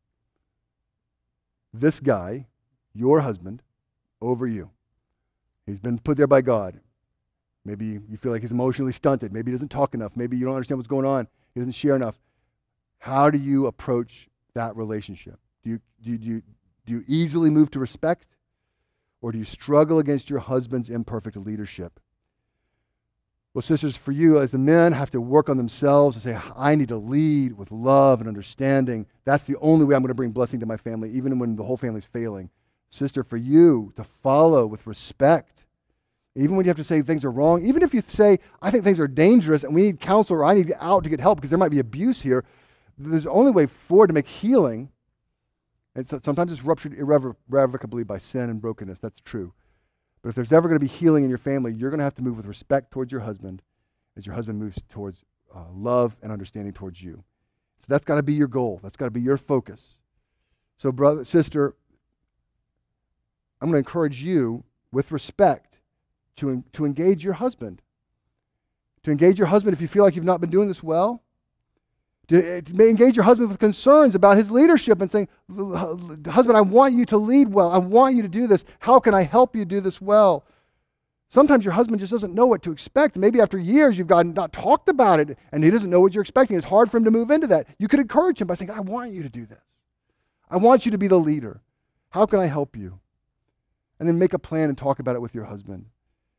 this guy, your husband, over you. He's been put there by God. Maybe you feel like he's emotionally stunted. Maybe he doesn't talk enough. Maybe you don't understand what's going on. He doesn't share enough. How do you approach that relationship? Do you easily move to respect? Or do you struggle against your husband's imperfect leadership? Well, sisters, for you, as the men have to work on themselves and say, I need to lead with love and understanding. That's the only way I'm going to bring blessing to my family, even when the whole family's failing. Sister, for you to follow with respect, even when you have to say things are wrong, even if you say, I think things are dangerous and we need counsel or I need out to get help because there might be abuse here, there's the only way forward to make healing. And so sometimes it's ruptured irrevocably by sin and brokenness. That's true. But if there's ever going to be healing in your family, you're going to have to move with respect towards your husband as your husband moves towards love and understanding towards you. So that's got to be your goal. That's got to be your focus. So brother, sister, I'm going to encourage you with respect to engage your husband. To engage your husband if you feel like you've not been doing this well. To engage your husband with concerns about his leadership and saying, husband, I want you to lead well. I want you to do this. How can I help you do this well? Sometimes your husband just doesn't know what to expect. Maybe after years you've not talked about it and he doesn't know what you're expecting. It's hard for him to move into that. You could encourage him by saying, I want you to do this. I want you to be the leader. How can I help you? And then make a plan and talk about it with your husband.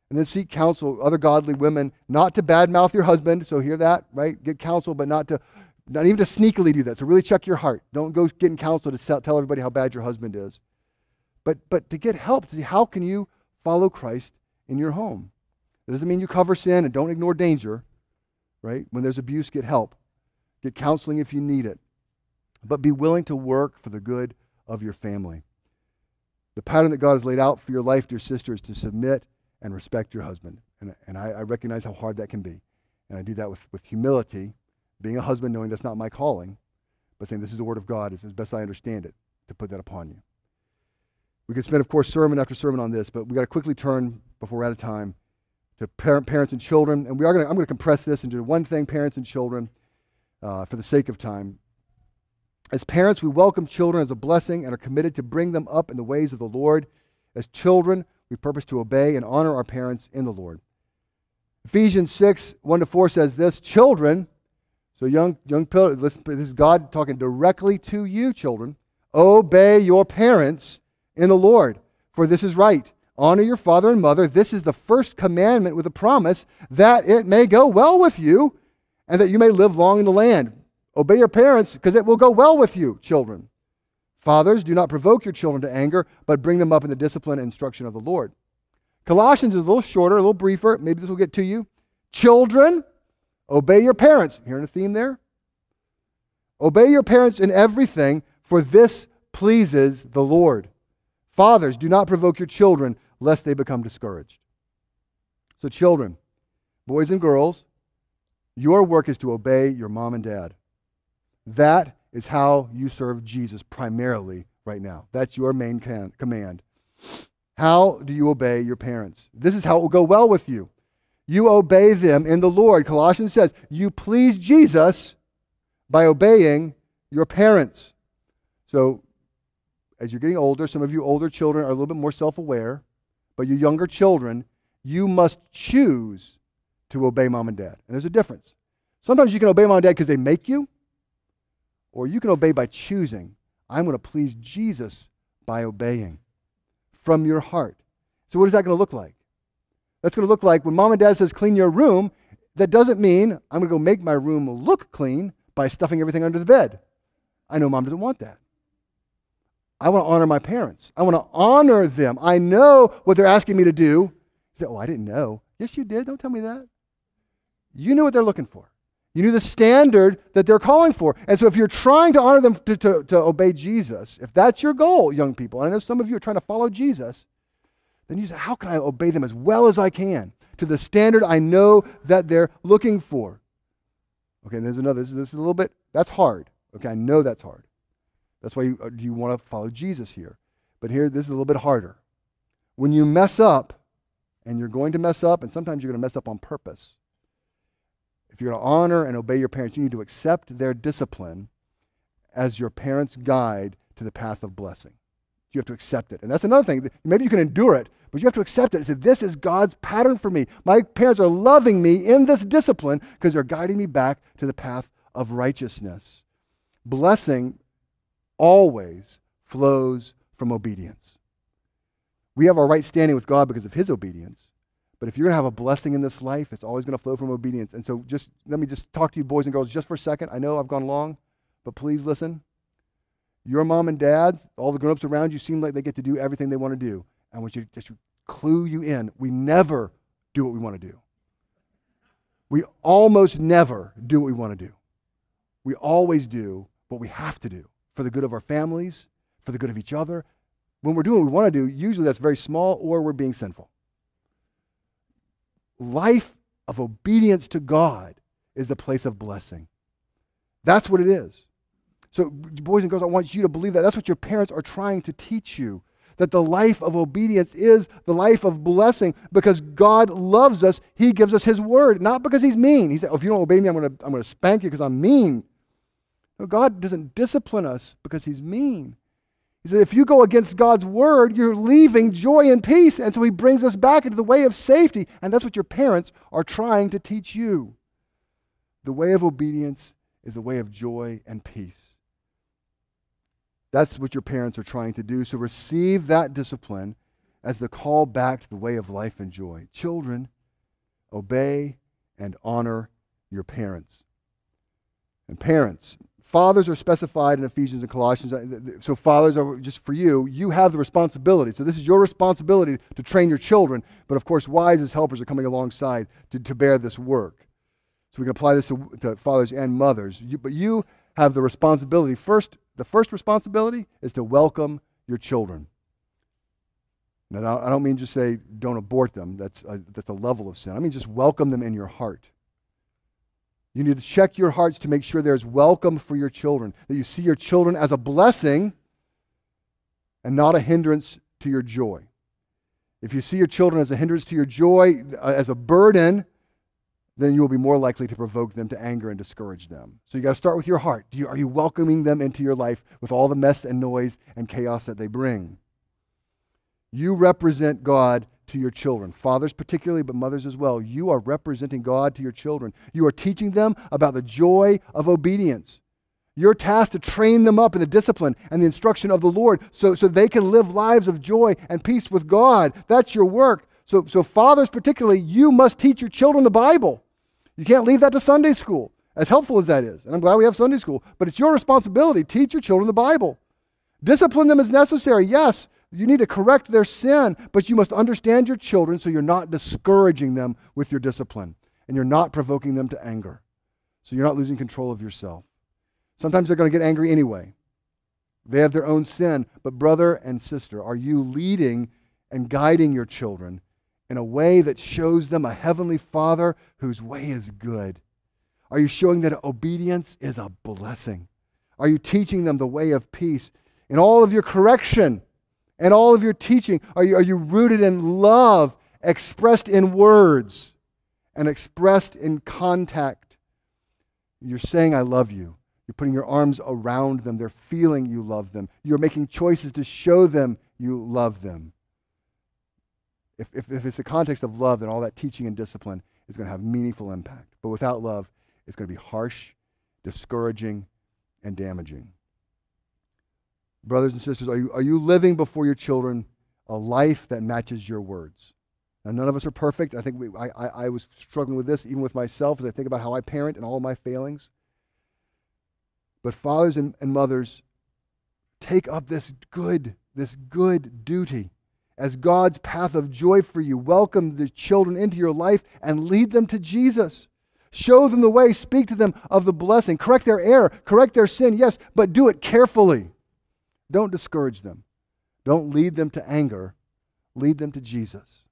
And then seek counsel, other godly women, not to badmouth your husband. So hear that, right? Get counsel, but not even to sneakily do that. So really check your heart. Don't go getting counsel to tell everybody how bad your husband is. But to get help, to see how can you follow Christ in your home. That doesn't mean you cover sin and don't ignore danger, right? When there's abuse, get help. Get counseling if you need it. But be willing to work for the good of your family. The pattern that God has laid out for your life, dear sister, is to submit and respect your husband. And I recognize how hard that can be. And I do that with humility, being a husband, knowing that's not my calling, but saying this is the word of God, it's as best I understand it, to put that upon you. We could spend, of course, sermon after sermon on this, but we got to quickly turn, before we're out of time, to parents and children. And I'm going to compress this into one thing, parents and children, for the sake of time. As parents, we welcome children as a blessing and are committed to bring them up in the ways of the Lord. As children, we purpose to obey and honor our parents in the Lord. Ephesians 6, 1-4 says this, children, so young people, listen, this is God talking directly to you, children, obey your parents in the Lord, for this is right. Honor your father and mother. This is the first commandment with a promise that it may go well with you and that you may live long in the land. Obey your parents because it will go well with you, children. Fathers, do not provoke your children to anger, but bring them up in the discipline and instruction of the Lord. Colossians is a little shorter, a little briefer. Maybe this will get to you. Children, obey your parents. Hearing a theme there? Obey your parents in everything, for this pleases the Lord. Fathers, do not provoke your children, lest they become discouraged. So children, boys and girls, your work is to obey your mom and dad. That is how you serve Jesus primarily right now. That's your main command. How do you obey your parents? This is how it will go well with you. You obey them in the Lord. Colossians says, you please Jesus by obeying your parents. So, as you're getting older, some of you older children are a little bit more self-aware, but you younger children, you must choose to obey mom and dad. And there's a difference. Sometimes you can obey mom and dad because they make you, or you can obey by choosing. I'm going to please Jesus by obeying from your heart. So what is that going to look like? That's going to look like when mom and dad says clean your room, that doesn't mean I'm going to go make my room look clean by stuffing everything under the bed. I know mom doesn't want that. I want to honor my parents. I want to honor them. I know what they're asking me to do. You say, oh, I didn't know. Yes, you did. Don't tell me that. You knew what they're looking for. You knew the standard that they're calling for. And so if you're trying to honor them to obey Jesus, if that's your goal, young people, and I know some of you are trying to follow Jesus, then you say, how can I obey them as well as I can to the standard I know that they're looking for? Okay, and there's another, this is a little bit, that's hard. Okay, I know that's hard. That's why you want to follow Jesus here. But here, this is a little bit harder. When you mess up, and you're going to mess up, and sometimes you're going to mess up on purpose. If you're going to honor and obey your parents, you need to accept their discipline as your parents' guide to the path of blessing. You have to accept it. And that's another thing. Maybe you can endure it, but you have to accept it and say, this is God's pattern for me. My parents are loving me in this discipline because they're guiding me back to the path of righteousness. Blessing always flows from obedience. We have our right standing with God because of his obedience. But if you're going to have a blessing in this life, it's always going to flow from obedience. And so let me talk to you boys and girls just for a second. I know I've gone long, but please listen. Your mom and dad, all the grown-ups around you seem like they get to do everything they want to do. I want you to just clue you in. We never do what we want to do. We almost never do what we want to do. We always do what we have to do for the good of our families, for the good of each other. When we're doing what we want to do, usually that's very small or we're being sinful. Life of obedience to God is the place of blessing. That's what it is. So, boys and girls, I want you to believe that. That's what your parents are trying to teach you. That the life of obedience is the life of blessing because God loves us. He gives us his word, not because he's mean. He said, oh, if you don't obey me, I'm going to spank you because I'm mean. No, God doesn't discipline us because he's mean. He said, if you go against God's word, you're leaving joy and peace. And so he brings us back into the way of safety. And that's what your parents are trying to teach you. The way of obedience is the way of joy and peace. That's what your parents are trying to do. So receive that discipline as the call back to the way of life and joy. Children, obey and honor your parents. And parents, fathers are specified in Ephesians and Colossians. So fathers are just for you. You have the responsibility. So this is your responsibility to train your children. But of course, wives as helpers are coming alongside to bear this work. So we can apply this to fathers and mothers. But you have the responsibility. The first responsibility is to welcome your children. Now, I don't mean just say don't abort them. That's a level of sin. I mean just welcome them in your heart. You need to check your hearts to make sure there's welcome for your children, that you see your children as a blessing and not a hindrance to your joy. If you see your children as a hindrance to your joy, as a burden, then you will be more likely to provoke them to anger and discourage them. So you got to start with your heart. Are you welcoming them into your life with all the mess and noise and chaos that they bring? You represent God to your children. Fathers particularly, but mothers as well. You are representing God to your children. You are teaching them about the joy of obedience. You're tasked to train them up in the discipline and the instruction of the Lord so they can live lives of joy and peace with God. That's your work. So fathers particularly, you must teach your children the Bible. You can't leave that to Sunday school, as helpful as that is. And I'm glad we have Sunday school. But it's your responsibility. Teach your children the Bible. Discipline them as necessary. Yes, you need to correct their sin, but you must understand your children so you're not discouraging them with your discipline and you're not provoking them to anger. So you're not losing control of yourself. Sometimes they're going to get angry anyway. They have their own sin. But brother and sister, are you leading and guiding your children in a way that shows them a heavenly Father whose way is good? Are you showing that obedience is a blessing? Are you teaching them the way of peace? In all of your correction and all of your teaching, are you rooted in love expressed in words and expressed in contact? You're saying, I love you. You're putting your arms around them. They're feeling you love them. You're making choices to show them you love them. If it's the context of love, then all that teaching and discipline is going to have meaningful impact. But without love, it's going to be harsh, discouraging, and damaging. Brothers and sisters, are you living before your children a life that matches your words? Now, none of us are perfect. I think I was struggling with this even with myself as I think about how I parent and all of my failings. But fathers and mothers, take up this good duty as God's path of joy for you. Welcome the children into your life and lead them to Jesus. Show them the way. Speak to them of the blessing. Correct their error. Correct their sin, yes, but do it carefully. Don't discourage them. Don't lead them to anger. Lead them to Jesus.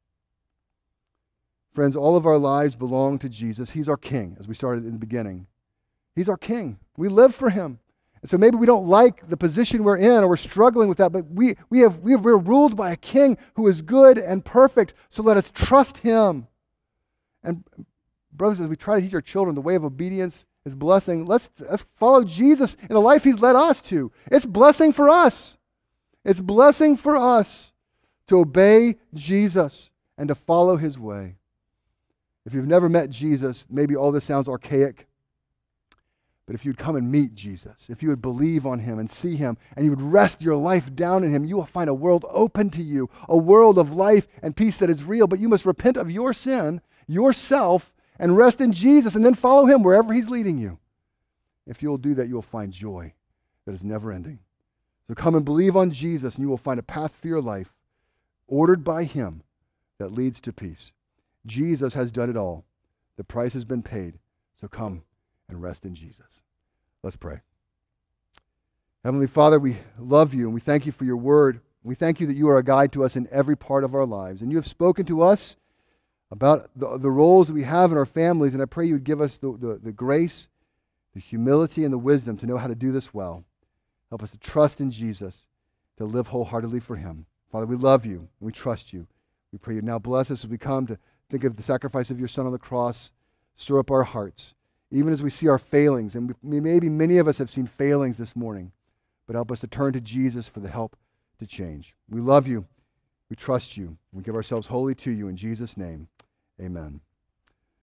Friends, all of our lives belong to Jesus. He's our King, as we started in the beginning. He's our King. We live for Him. And so maybe we don't like the position we're in or we're struggling with that, but we're ruled by a King who is good and perfect, so let us trust Him. And brothers, as we try to teach our children the way of obedience is blessing, let's follow Jesus in the life He's led us to. It's blessing for us. It's blessing for us to obey Jesus and to follow His way. If you've never met Jesus, maybe all this sounds archaic. But if you'd come and meet Jesus, if you would believe on Him and see Him, and you would rest your life down in Him, you will find a world open to you, a world of life and peace that is real. But you must repent of your sin, yourself, and rest in Jesus, and then follow Him wherever He's leading you. If you'll do that, you will find joy that is never ending. So come and believe on Jesus, and you will find a path for your life ordered by Him that leads to peace. Jesus has done it all. The price has been paid. So come and rest in Jesus. Let's pray. Heavenly Father, we love you and we thank you for your word. We thank you that you are a guide to us in every part of our lives. And you have spoken to us about the roles that we have in our families, and I pray you would give us the grace, the humility, and the wisdom to know how to do this well. Help us to trust in Jesus, to live wholeheartedly for Him. Father, we love you and we trust you. We pray you now bless us as we come to think of the sacrifice of your Son on the cross. Stir up our hearts, even as we see our failings. And maybe many of us have seen failings this morning, but help us to turn to Jesus for the help to change. We love you. We trust you. We give ourselves wholly to you in Jesus' name. Amen.